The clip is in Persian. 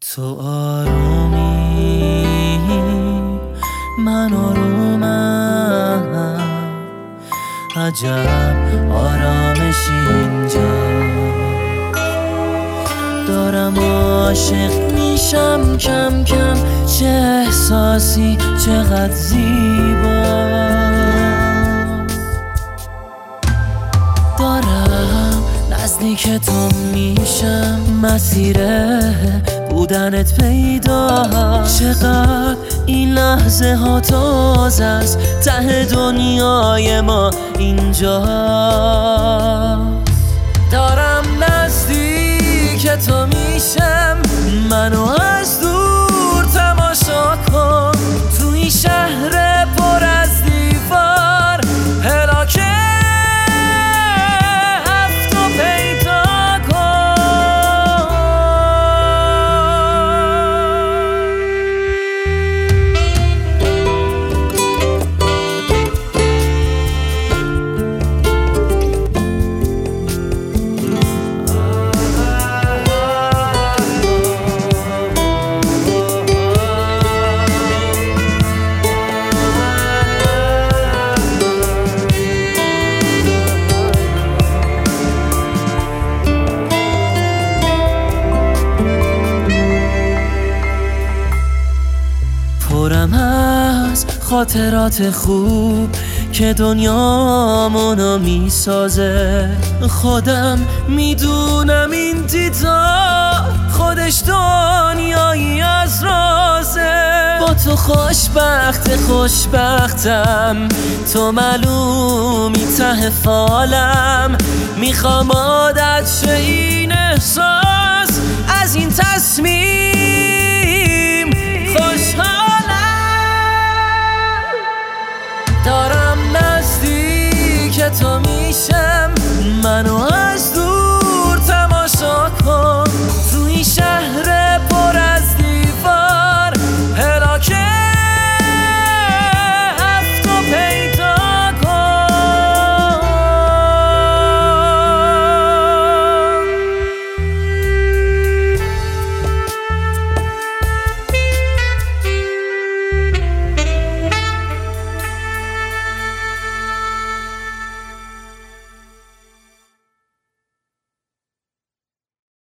تو آرومی من آرومم، عجب آرامش اینجا دارم، عاشق میشم کم کم، چه احساسی چقدر زیبا دارم، نزدیک تو میشم، مسیر بودنت پیدا، چقدر این لحظه ها تازه است، ته دنیای ما اینجا دارم، نزدیک تو میشم، منو از دور تماشا کن، تو این شهر پر از دیوار هلاکه پرم از خاطرات خوب که دنیامونو میسازه، خودم میدونم این دیدار خودش دنیایی از رازه، با تو خوشبختم، تو معلومی ته فالم، میخوام عادت شه این احساس